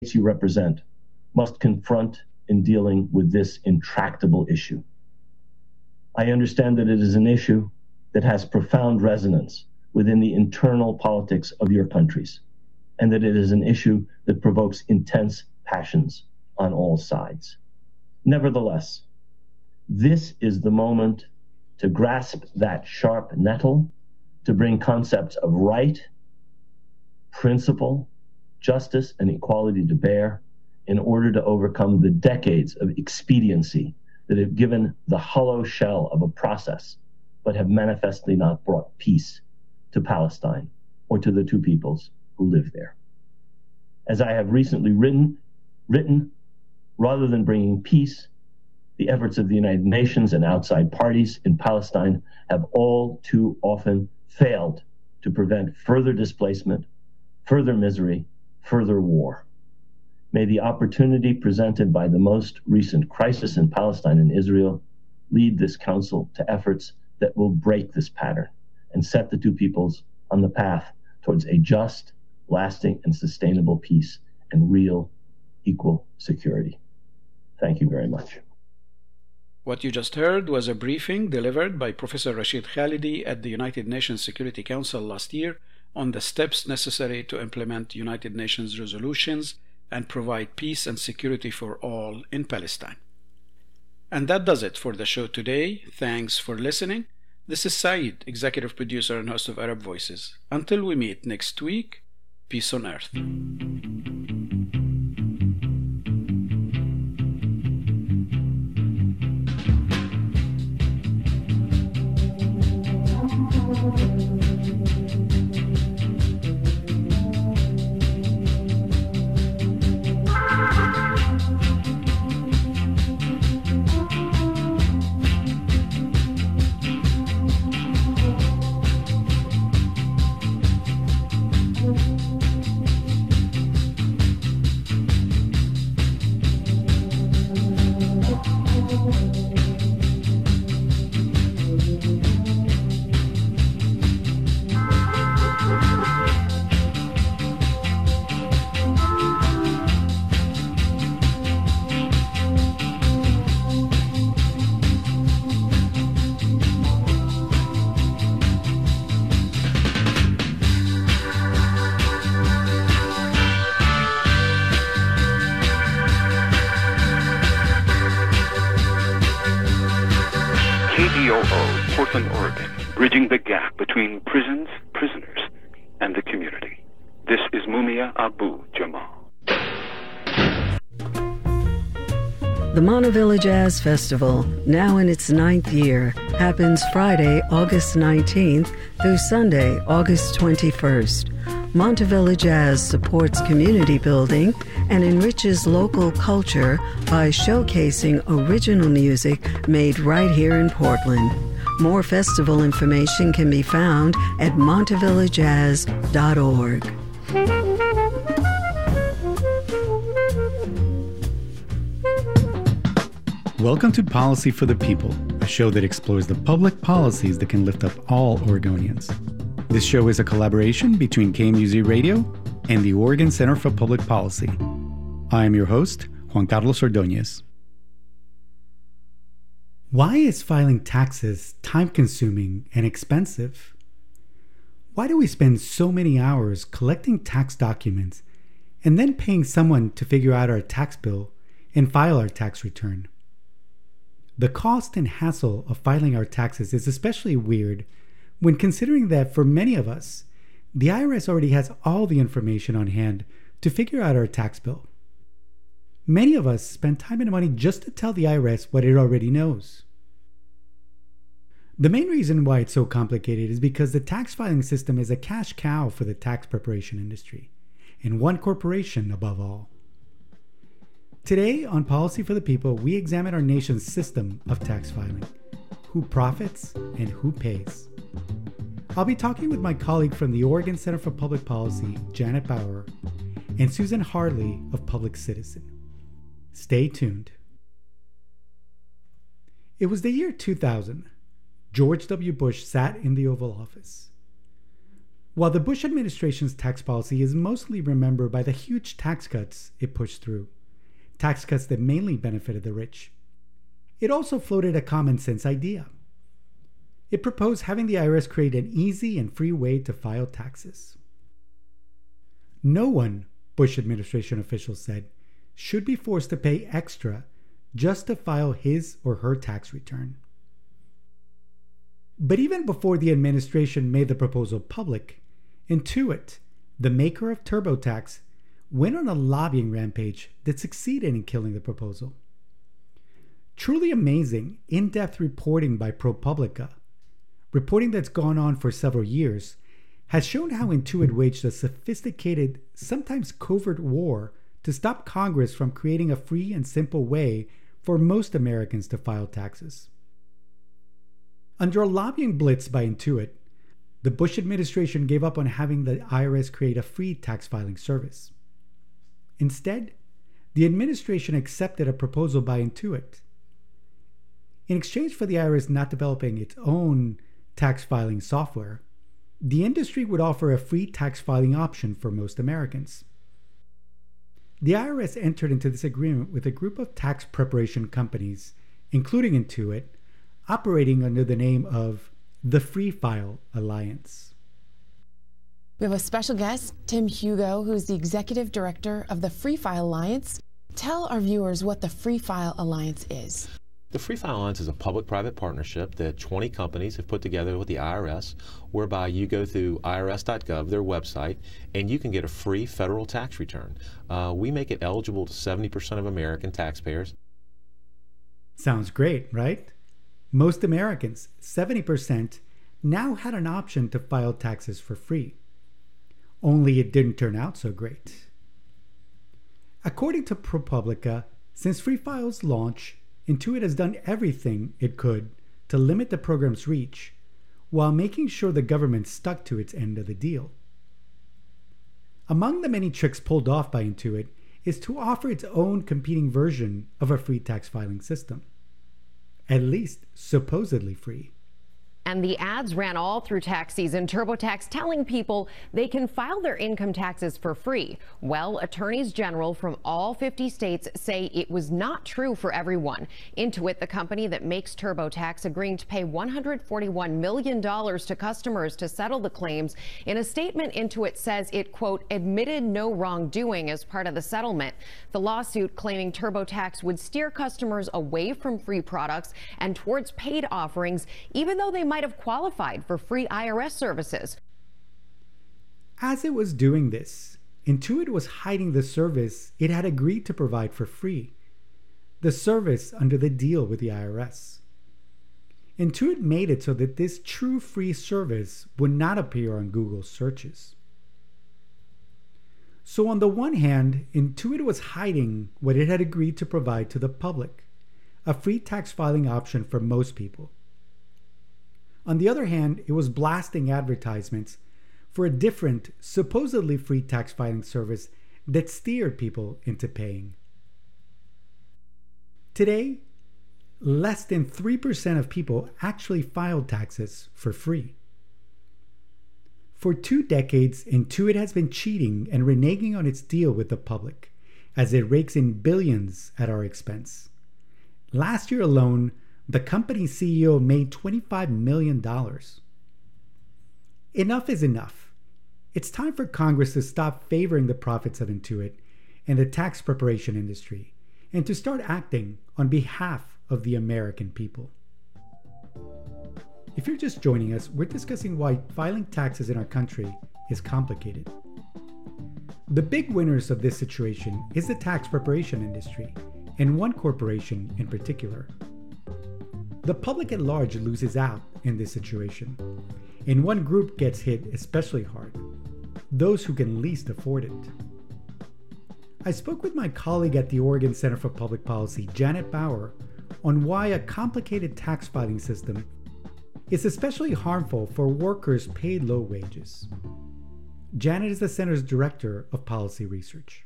you represent must confront in dealing with this intractable issue. I understand that it is an issue that has profound resonance within the internal politics of your countries, and that it is an issue that provokes intense passions on all sides. Nevertheless, this is the moment to grasp that sharp nettle, to bring concepts of right, principle, justice, and equality to bear in order to overcome the decades of expediency that have given the hollow shell of a process, but have manifestly not brought peace to Palestine or to the two peoples who live there. As I have recently written, rather than bringing peace, the efforts of the United Nations and outside parties in Palestine have all too often failed to prevent further displacement, further misery, further war. May the opportunity presented by the most recent crisis in Palestine and Israel lead this council to efforts that will break this pattern and set the two peoples on the path towards a just, lasting, and sustainable peace and real, equal security. Thank you very much. What you just heard was a briefing delivered by Professor Rashid Khalidi at the United Nations Security Council last year on the steps necessary to implement United Nations resolutions and provide peace and security for all in Palestine. And that does it for the show today. Thanks for listening. This is Saeed, executive producer and host of Arab Voices. Until we meet next week, peace on earth. KDOO, Portland, Oregon, bridging the gap between prisons, prisoners, and the community. This is Mumia Abu Jamal. The Montevilla Jazz Festival, now in its 9th year, happens Friday, August 19th through Sunday, August 21st. Montevilla Jazz supports community building and enriches local culture by showcasing original music made right here in Portland. More festival information can be found at montevillajazz.org. Welcome to Policy for the People, a show that explores the public policies that can lift up all Oregonians. This show is a collaboration between KMUZ Radio and the Oregon Center for Public Policy. I am your host, Juan Carlos Ordóñez. Why is filing taxes time-consuming and expensive? Why do we spend so many hours collecting tax documents and then paying someone to figure out our tax bill and file our tax return? The cost and hassle of filing our taxes is especially weird when considering that for many of us, the IRS already has all the information on hand to figure out our tax bill. Many of us spend time and money just to tell the IRS what it already knows. The main reason why it's so complicated is because the tax filing system is a cash cow for the tax preparation industry, and one corporation above all. Today on Policy for the People, we examine our nation's system of tax filing, who profits and who pays. I'll be talking with my colleague from the Oregon Center for Public Policy, Janet Bauer, and Susan Harley of Public Citizen. Stay tuned. It was the year 2000. George W. Bush sat in the Oval Office. While the Bush administration's tax policy is mostly remembered by the huge tax cuts it pushed through, tax cuts that mainly benefited the rich, it also floated a common sense idea. It proposed having the IRS create an easy and free way to file taxes. No one, Bush administration officials said, should be forced to pay extra just to file his or her tax return. But even before the administration made the proposal public, Intuit, the maker of TurboTax, went on a lobbying rampage that succeeded in killing the proposal. Truly amazing, in-depth reporting by ProPublica, reporting that's gone on for several years, has shown how Intuit waged a sophisticated, sometimes covert war to stop Congress from creating a free and simple way for most Americans to file taxes. Under a lobbying blitz by Intuit, the Bush administration gave up on having the IRS create a free tax filing service. Instead, the administration accepted a proposal by Intuit. In exchange for the IRS not developing its own tax filing software, the industry would offer a free tax filing option for most Americans. The IRS entered into this agreement with a group of tax preparation companies, including Intuit, operating under the name of the Free File Alliance. We have a special guest, Tim Hugo, who's the executive director of the Free File Alliance. Tell our viewers what the Free File Alliance is. The Free File Alliance is a public-private partnership that 20 companies have put together with the IRS, whereby you go through irs.gov, their website, and you can get a free federal tax return. We make it eligible to 70% of American taxpayers. Sounds great, right? Most Americans, 70%, now had an option to file taxes for free. Only it didn't turn out so great. According to ProPublica, since Free File's launch, Intuit has done everything it could to limit the program's reach while making sure the government stuck to its end of the deal. Among the many tricks pulled off by Intuit is to offer its own competing version of a free tax filing system. At least supposedly free. And the ads ran all through tax season, TurboTax telling people they can file their income taxes for free. Well, attorneys general from all 50 states say it was not true for everyone. Intuit, the company that makes TurboTax, agreeing to pay $141 million to customers to settle the claims. In a statement, Intuit says it, quote, admitted no wrongdoing as part of the settlement. The lawsuit claiming TurboTax would steer customers away from free products and towards paid offerings, even though they might have qualified for free IRS services. As it was doing this, Intuit was hiding the service it had agreed to provide for free, the service under the deal with the IRS. Intuit made it so that this true free service would not appear on Google searches. So on the one hand, Intuit was hiding what it had agreed to provide to the public, a free tax filing option for most people. On the other hand, it was blasting advertisements for a different, supposedly free tax filing service that steered people into paying. Today, less than 3% of people actually filed taxes for free. For 2 decades, Intuit has been cheating and reneging on its deal with the public as it rakes in billions at our expense. Last year alone, the company's CEO made $25 million. Enough is enough. It's time for Congress to stop favoring the profits of Intuit and the tax preparation industry, and to start acting on behalf of the American people. If you're just joining us, we're discussing why filing taxes in our country is complicated. The big winners of this situation is the tax preparation industry, and one corporation in particular. The public at large loses out in this situation, and one group gets hit especially hard: those who can least afford it. I spoke with my colleague at the Oregon Center for Public Policy, Janet Bauer, on why a complicated tax filing system is especially harmful for workers paid low wages. Janet is the center's director of policy research.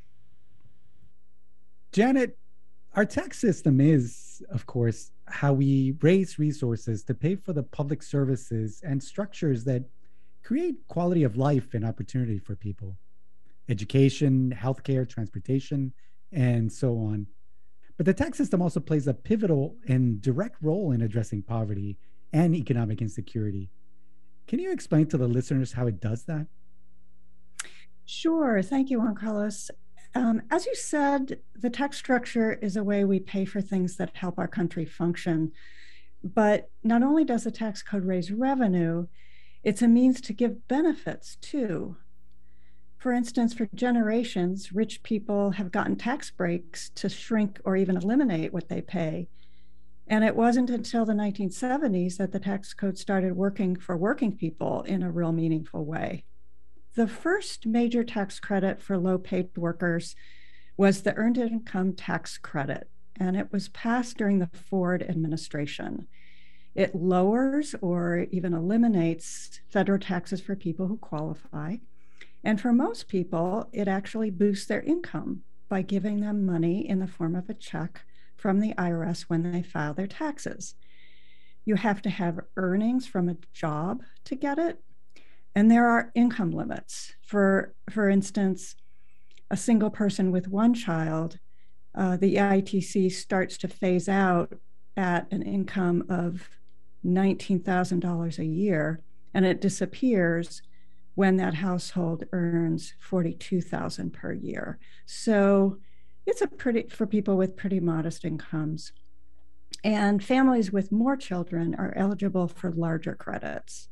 Janet, our tax system is, of course, how we raise resources to pay for the public services and structures that create quality of life and opportunity for people: education, healthcare, transportation, and so on. But the tax system also plays a pivotal and direct role in addressing poverty and economic insecurity. Can you explain to the listeners how it does that? Sure. Thank you, Juan Carlos. As you said, the tax structure is a way we pay for things that help our country function. But not only does the tax code raise revenue, it's a means to give benefits too. For instance, for generations, rich people have gotten tax breaks to shrink or even eliminate what they pay. And it wasn't until the 1970s that the tax code started working for working people in a real meaningful way. The first major tax credit for low-paid workers was the Earned Income Tax Credit, and it was passed during the Ford administration. It lowers or even eliminates federal taxes for people who qualify. And for most people, it actually boosts their income by giving them money in the form of a check from the IRS when they file their taxes. You have to have earnings from a job to get it. And there are income limits. For instance, a single person with one child, the EITC starts to phase out at an income of $19,000 a year, and it disappears when that household earns $42,000 per year. So it's for people with pretty modest incomes. And families with more children are eligible for larger credits.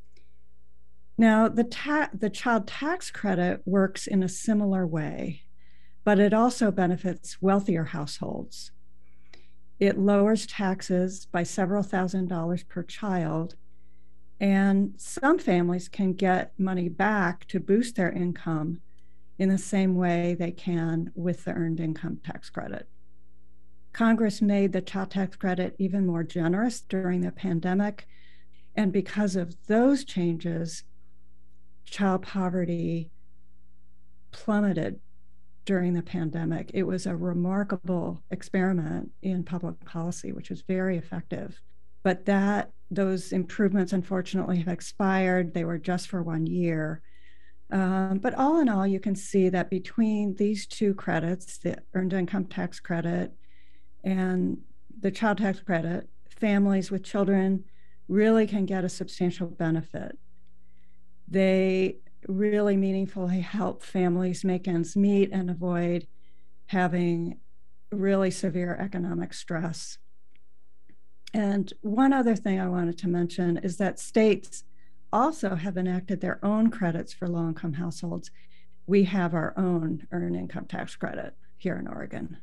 Now, the child tax credit works in a similar way, but it also benefits wealthier households. It lowers taxes by several $1,000s per child, and some families can get money back to boost their income in the same way they can with the Earned Income Tax Credit. Congress made the child tax credit even more generous during the pandemic, and because of those changes, child poverty plummeted during the pandemic. It was a remarkable experiment in public policy, which was very effective. But those improvements, unfortunately, have expired. They were just for 1 year. But all in all, you can see that between these two credits, the Earned Income Tax Credit and the child tax credit, families with children really can get a substantial benefit. They really meaningfully help families make ends meet and avoid having really severe economic stress. And one other thing I wanted to mention is that states also have enacted their own credits for low-income households. We have our own Earned Income Tax Credit here in Oregon.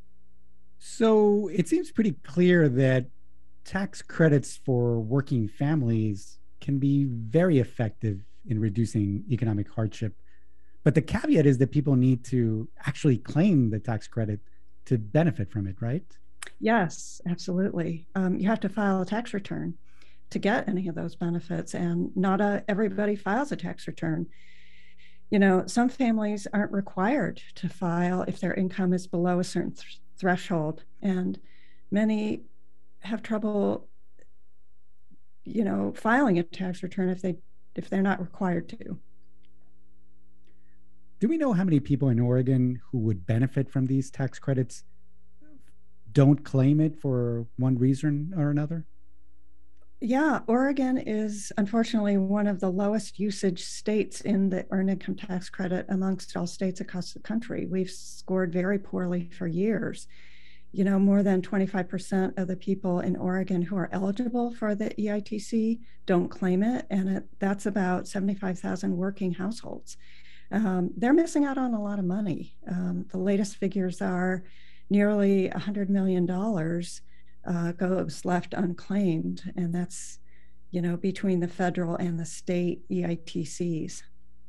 So it seems pretty clear that tax credits for working families can be very effective in reducing economic hardship. But the caveat is that people need to actually claim the tax credit to benefit from it, right? Yes, absolutely. You have to file a tax return to get any of those benefits, and not everybody files a tax return. You know, some families aren't required to file if their income is below a certain threshold, and many have trouble, filing a tax return if they're not required to. Do we know how many people in Oregon who would benefit from these tax credits don't claim it for one reason or another? Yeah, Oregon is unfortunately one of the lowest usage states in the Earned Income Tax Credit amongst all states across the country. We've scored very poorly for years. You know, more than 25% of the people in Oregon who are eligible for the EITC don't claim it, and that's about 75,000 working households. They're missing out on a lot of money. The latest figures are nearly $100 million goes left unclaimed, and that's, between the federal and the state EITCs.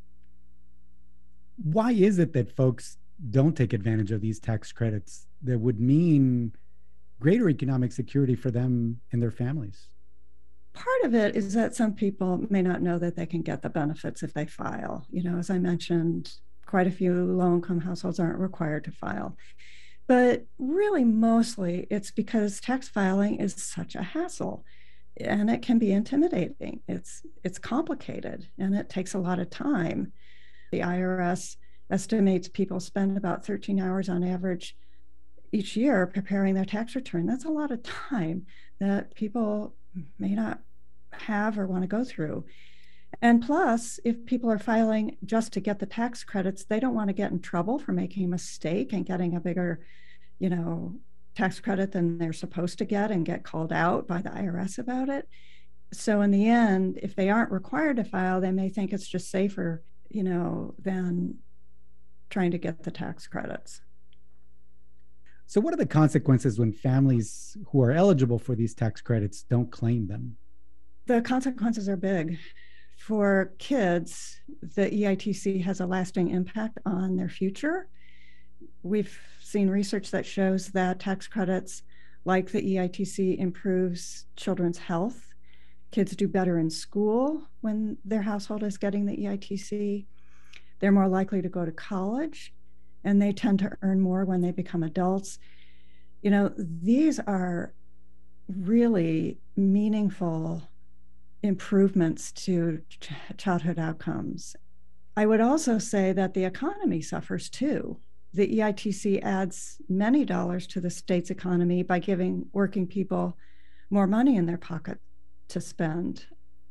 Why is it that folks don't take advantage of these tax credits that would mean greater economic security for them and their families? Part of it is that some people may not know that they can get the benefits if they file. As I mentioned, quite a few low-income households aren't required to file. But really, mostly, it's because tax filing is such a hassle. And it can be intimidating. It's complicated and it takes a lot of time. The IRS estimates people spend about 13 hours on average each year preparing their tax return. That's a lot of time that people may not have or want to go through. And plus, if people are filing just to get the tax credits, they don't want to get in trouble for making a mistake and getting a bigger, tax credit than they're supposed to get and get called out by the IRS about it. So in the end, if they aren't required to file, they may think it's just safer, than trying to get the tax credits. So what are the consequences when families who are eligible for these tax credits don't claim them? The consequences are big. For kids, the EITC has a lasting impact on their future. We've seen research that shows that tax credits like the EITC improves children's health. Kids do better in school when their household is getting the EITC. They're more likely to go to college, and they tend to earn more when they become adults. These are really meaningful improvements to childhood outcomes. I would also say that the economy suffers too. The EITC adds many dollars to the state's economy by giving working people more money in their pocket to spend.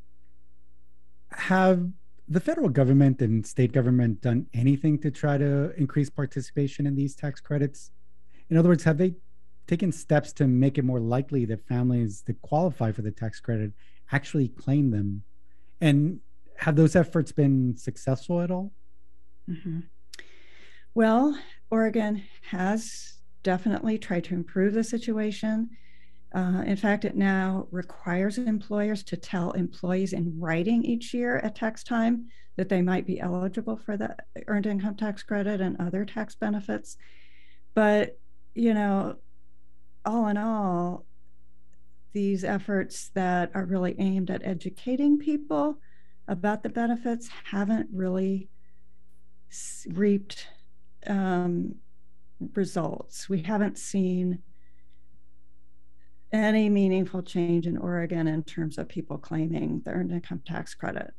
Have the federal government and state government done anything to try to increase participation in these tax credits? In other words, have they taken steps to make it more likely that families that qualify for the tax credit actually claim them? And have those efforts been successful at all? Mm-hmm. Well, Oregon has definitely tried to improve the situation. In fact, it now requires employers to tell employees in writing each year at tax time that they might be eligible for the earned income tax credit and other tax benefits. But, all in all, these efforts that are really aimed at educating people about the benefits haven't really reaped results. We haven't seen any meaningful change in Oregon in terms of people claiming the earned income tax credit.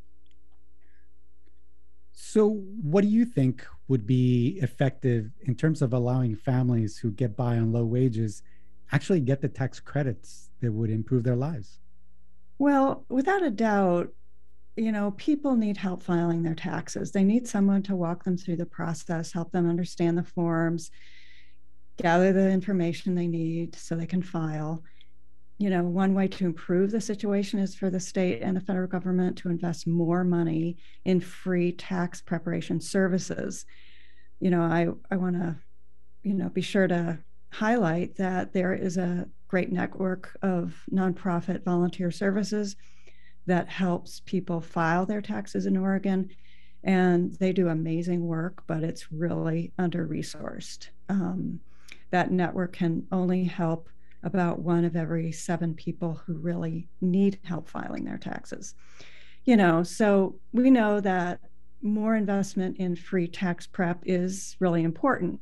So what do you think would be effective in terms of allowing families who get by on low wages actually get the tax credits that would improve their lives? Well, without a doubt, people need help filing their taxes. They need someone to walk them through the process, help them understand the forms, gather the information they need so they can file. One way to improve the situation is for the state and the federal government to invest more money in free tax preparation services. I want to, be sure to highlight that there is a great network of nonprofit volunteer services that helps people file their taxes in Oregon. And they do amazing work, but it's really under-resourced. That network can only help about 1 of every 7 people who really need help filing their taxes. So we know that more investment in free tax prep is really important.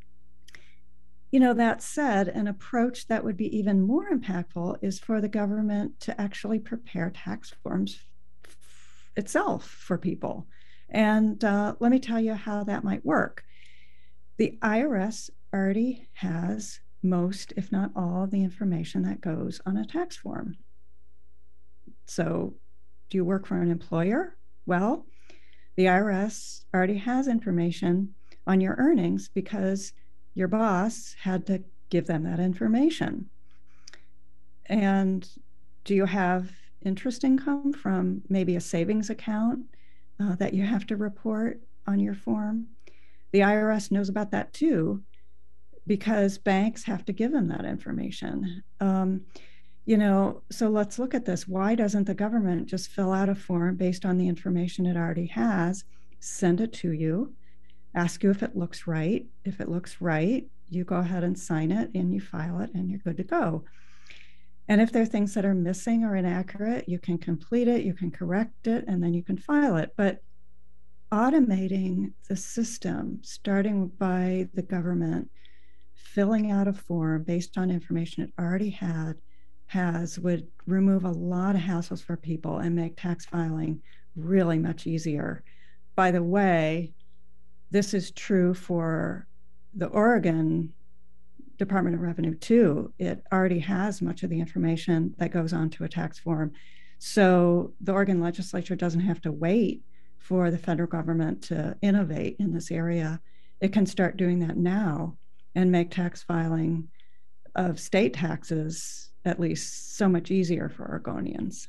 That said, an approach that would be even more impactful is for the government to actually prepare tax forms itself for people. And let me tell you how that might work. The IRS already has most, if not all, of the information that goes on a tax form. So, do you work for an employer? Well, the IRS already has information on your earnings because your boss had to give them that information. And do you have interest income from maybe a savings account that you have to report on your form? The IRS knows about that too, because banks have to give them that information. So let's look at this. Why doesn't the government just fill out a form based on the information it already has, send it to you, ask you if it looks right? If it looks right, you go ahead and sign it and you file it and you're good to go. And if there are things that are missing or inaccurate, you can complete it, you can correct it, and then you can file it. But automating the system, starting by the government, filling out a form based on information it already had, has would remove a lot of hassles for people and make tax filing really much easier. By the way, this is true for the Oregon Department of Revenue too. It already has much of the information that goes onto a tax form. So the Oregon legislature doesn't have to wait for the federal government to innovate in this area. It can start doing that now and make tax filing of state taxes at least so much easier for Oregonians.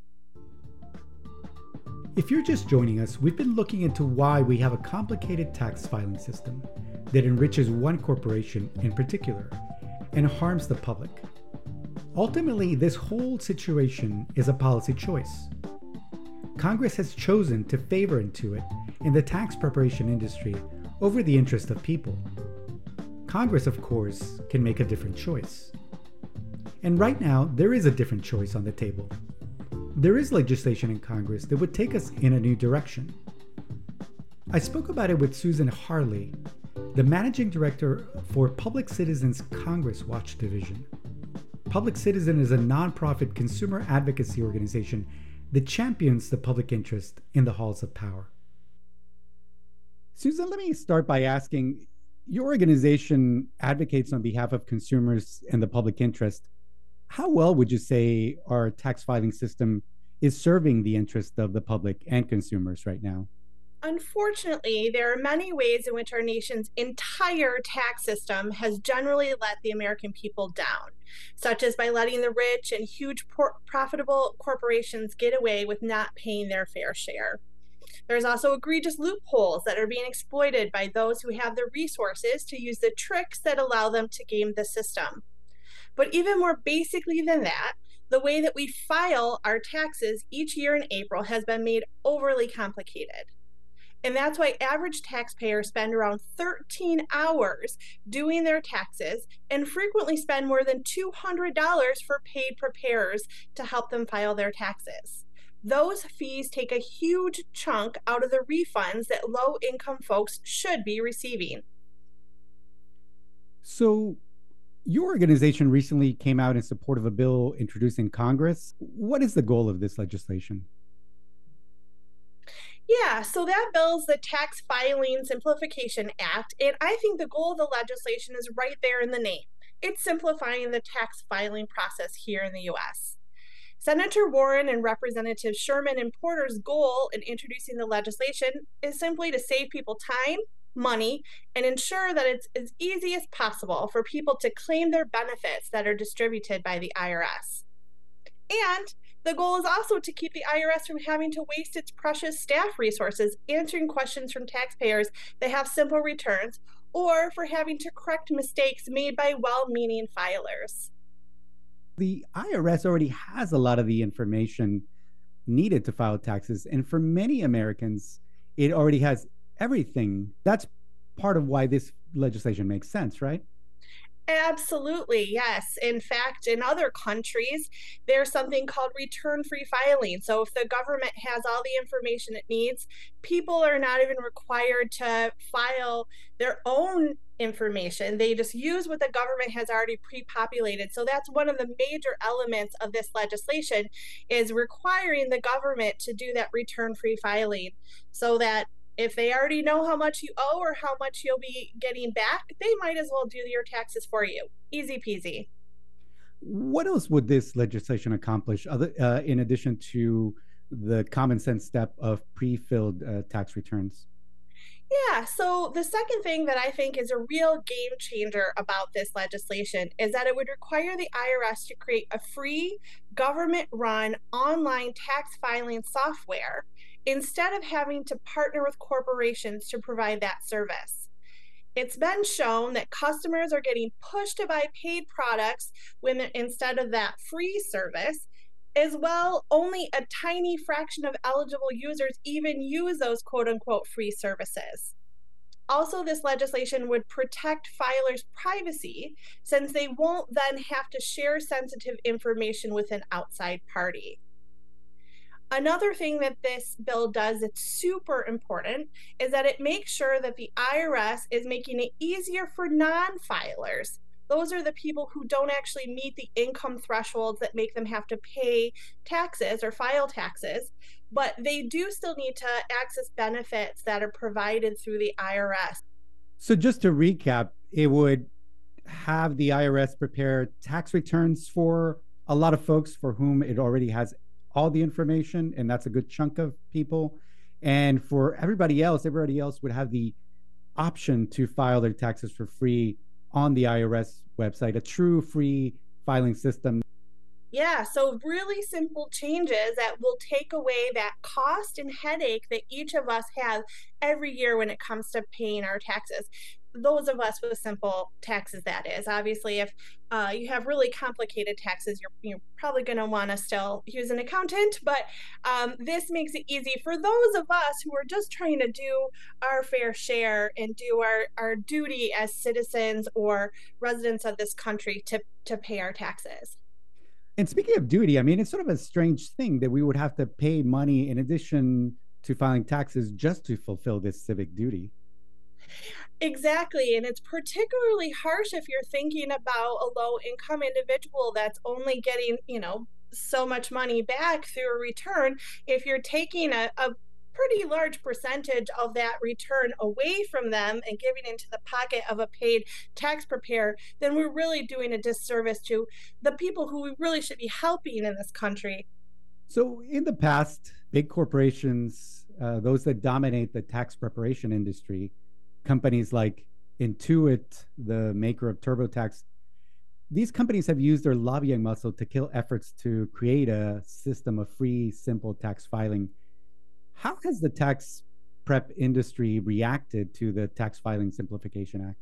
If you're just joining us, we've been looking into why we have a complicated tax filing system that enriches one corporation in particular and harms the public. Ultimately, this whole situation is a policy choice. Congress has chosen to favor Intuit in the tax preparation industry over the interest of people. Congress, of course, can make a different choice. And right now, there is a different choice on the table. There is legislation in Congress that would take us in a new direction. I spoke about it with Susan Harley, the managing director for Public Citizen's Congress Watch Division. Public Citizen is a nonprofit consumer advocacy organization that champions the public interest in the halls of power. Susan, let me start by asking, your organization advocates on behalf of consumers and the public interest. How well would you say our tax filing system is serving the interest of the public and consumers right now? Unfortunately, there are many ways in which our nation's entire tax system has generally let the American people down, such as by letting the rich and huge profitable corporations get away with not paying their fair share. There's also egregious loopholes that are being exploited by those who have the resources to use the tricks that allow them to game the system. But even more basically than that, the way that we file our taxes each year in April has been made overly complicated. And that's why average taxpayers spend around 13 hours doing their taxes and frequently spend more than $200 for paid preparers to help them file their taxes. Those fees take a huge chunk out of the refunds that low-income folks should be receiving. So, your organization recently came out in support of a bill introduced in Congress. What is the goal of this legislation? Yeah, so that bill is the Tax Filing Simplification Act, and I think the goal of the legislation is right there in the name. It's simplifying the tax filing process here in the U.S. Senator Warren and Representatives Sherman and Porter's goal in introducing the legislation is simply to save people time, money, and ensure that it's as easy as possible for people to claim their benefits that are distributed by the IRS. And the goal is also to keep the IRS from having to waste its precious staff resources answering questions from taxpayers that have simple returns, or for having to correct mistakes made by well-meaning filers. The IRS already has a lot of the information needed to file taxes, and for many Americans, it already has everything. That's part of why this legislation makes sense, right? Absolutely, yes. In fact, in other countries, there's something called return-free filing. So if the government has all the information it needs, people are not even required to file their own information. They just use what the government has already pre-populated. So that's one of the major elements of this legislation, is requiring the government to do that return-free filing, so that if they already know how much you owe or how much you'll be getting back, they might as well do your taxes for you. Easy peasy. What else would this legislation accomplish in addition to the common sense step of pre-filled tax returns? Yeah, so the second thing that I think is a real game changer about this legislation is that it would require the IRS to create a free, government-run online tax filing software instead of having to partner with corporations to provide that service. It's been shown that customers are getting pushed to buy paid products instead of that free service. As well, only a tiny fraction of eligible users even use those quote-unquote free services. Also, this legislation would protect filers' privacy, since they won't then have to share sensitive information with an outside party. Another thing that this bill does that's super important is that it makes sure that the IRS is making it easier for non-filers those are the people who don't actually meet the income thresholds that make them have to pay taxes or file taxes, but they do still need to access benefits that are provided through the IRS. So just to recap, it would have the IRS prepare tax returns for a lot of folks for whom it already has all the information, and that's a good chunk of people. And for everybody else would have the option to file their taxes for free on the IRS website, a true free filing system. Yeah, so really simple changes that will take away that cost and headache that each of us have every year when it comes to paying our taxes. Those of us with simple taxes, that is. Obviously, if you have really complicated taxes, you're probably going to want to still use an accountant, but this makes it easy for those of us who are just trying to do our fair share and do our duty as citizens or residents of this country to pay our taxes. And speaking of duty, I mean, it's sort of a strange thing that we would have to pay money in addition to filing taxes just to fulfill this civic duty. Exactly. And it's particularly harsh if you're thinking about a low-income individual that's only getting, so much money back through a return. If you're taking a pretty large percentage of that return away from them and giving into the pocket of a paid tax preparer, then we're really doing a disservice to the people who we really should be helping in this country. So in the past, big corporations, those that dominate the tax preparation industry, companies like Intuit, the maker of TurboTax, these companies have used their lobbying muscle to kill efforts to create a system of free, simple tax filing. How has the tax prep industry reacted to the Tax Filing Simplification Act?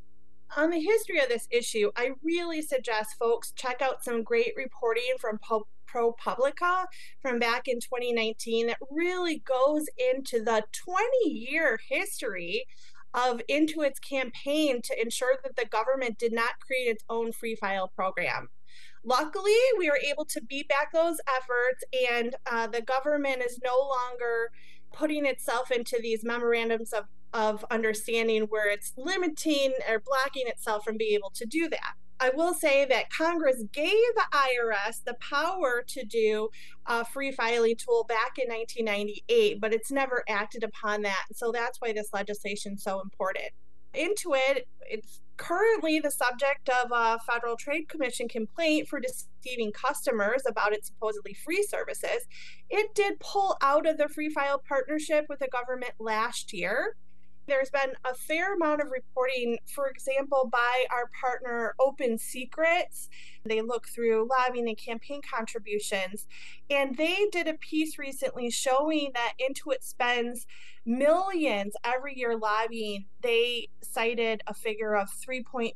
On the history of this issue, I really suggest folks check out some great reporting from ProPublica from back in 2019 that really goes into the 20-year history of Intuit's campaign to ensure that the government did not create its own free file program. Luckily, we were able to beat back those efforts, and the government is no longer putting itself into these memorandums of understanding where it's limiting or blocking itself from being able to do that. I will say that Congress gave the IRS the power to do a free filing tool back in 1998, but it's never acted upon that. So that's why this legislation is so important. Intuit, it's currently the subject of a Federal Trade Commission complaint for deceiving customers about its supposedly free services. It did pull out of the Free File partnership with the government last year. There's been a fair amount of reporting, for example, by our partner Open Secrets. They look through lobbying and campaign contributions, and they did a piece recently showing that Intuit spends millions every year lobbying. They cited a figure of $3.3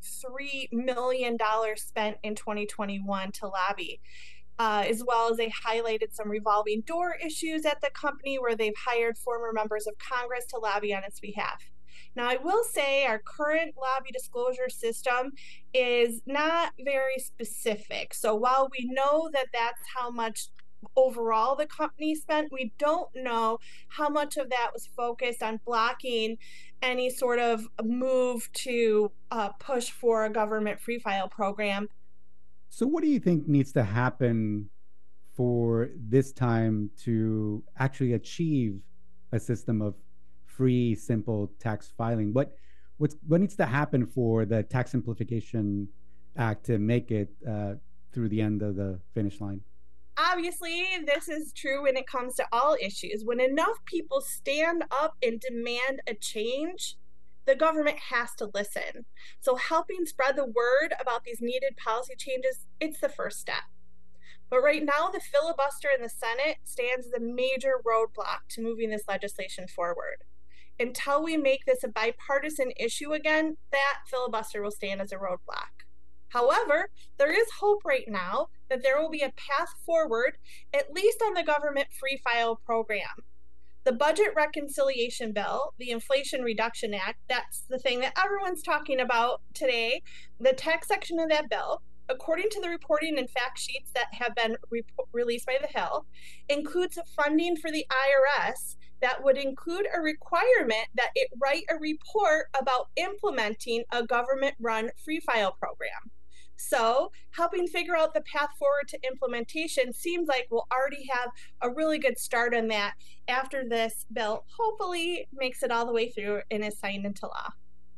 million spent in 2021 to lobby. As well as they highlighted some revolving door issues at the company where they've hired former members of Congress to lobby on its behalf. Now, I will say our current lobby disclosure system is not very specific. So while we know that that's how much overall the company spent, we don't know how much of that was focused on blocking any sort of move to push for a government free file program. So what do you think needs to happen for this time to actually achieve a system of free, simple tax filing? What needs to happen for the Tax Simplification Act to make it through the end of the finish line? Obviously, this is true when it comes to all issues. When enough people stand up and demand a change, the government has to listen. So helping spread the word about these needed policy changes, it's the first step. But right now, the filibuster in the Senate stands as a major roadblock to moving this legislation forward. Until we make this a bipartisan issue again, that filibuster will stand as a roadblock. However, there is hope right now that there will be a path forward, at least on the government free file program. The Budget Reconciliation Bill, the Inflation Reduction Act, that's the thing that everyone's talking about today. The tax section of that bill according to the reporting and fact sheets that have been released by the Hill, includes funding for the IRS that would include a requirement that it write a report about implementing a government-run Free File program. So helping figure out the path forward to implementation seems like we'll already have a really good start on that after this bill hopefully makes it all the way through and is signed into law.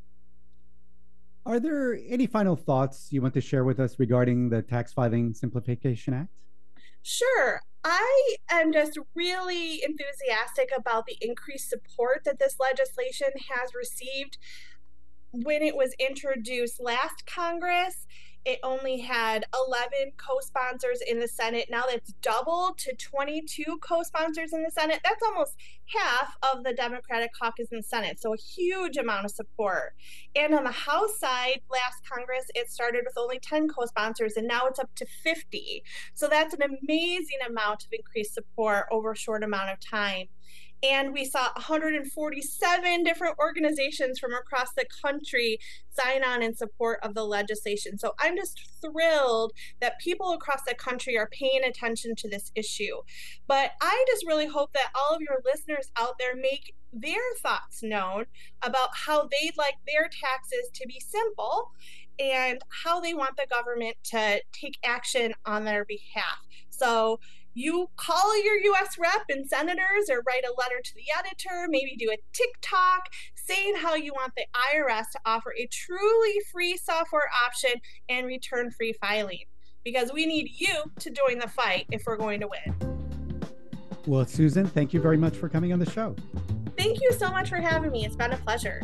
Are there any final thoughts you want to share with us regarding the Tax Filing Simplification Act? Sure. I am just really enthusiastic about the increased support that this legislation has received. When it was introduced last Congress, it only had 11 co-sponsors in the Senate. Now that's doubled to 22 co-sponsors in the Senate. That's almost half of the Democratic caucus in the Senate, so a huge amount of support. And on the House side, last Congress, it started with only 10 co-sponsors, and now it's up to 50. So that's an amazing amount of increased support over a short amount of time. And we saw 147 different organizations from across the country sign on in support of the legislation. So I'm just thrilled that people across the country are paying attention to this issue. But I just really hope that all of your listeners out there make their thoughts known about how they'd like their taxes to be simple and how they want the government to take action on their behalf. So you call your U.S. rep and senators or write a letter to the editor, maybe do a TikTok saying how you want the IRS to offer a truly free software option and return free filing. Because we need you to join the fight if we're going to win. Well, Susan, thank you very much for coming on the show. Thank you so much for having me. It's been a pleasure.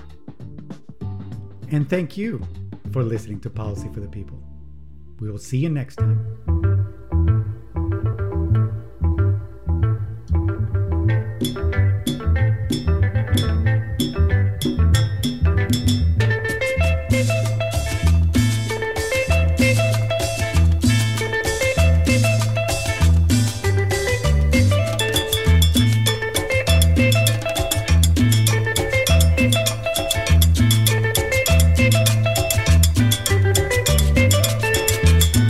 And thank you for listening to Policy for the People. We will see you next time.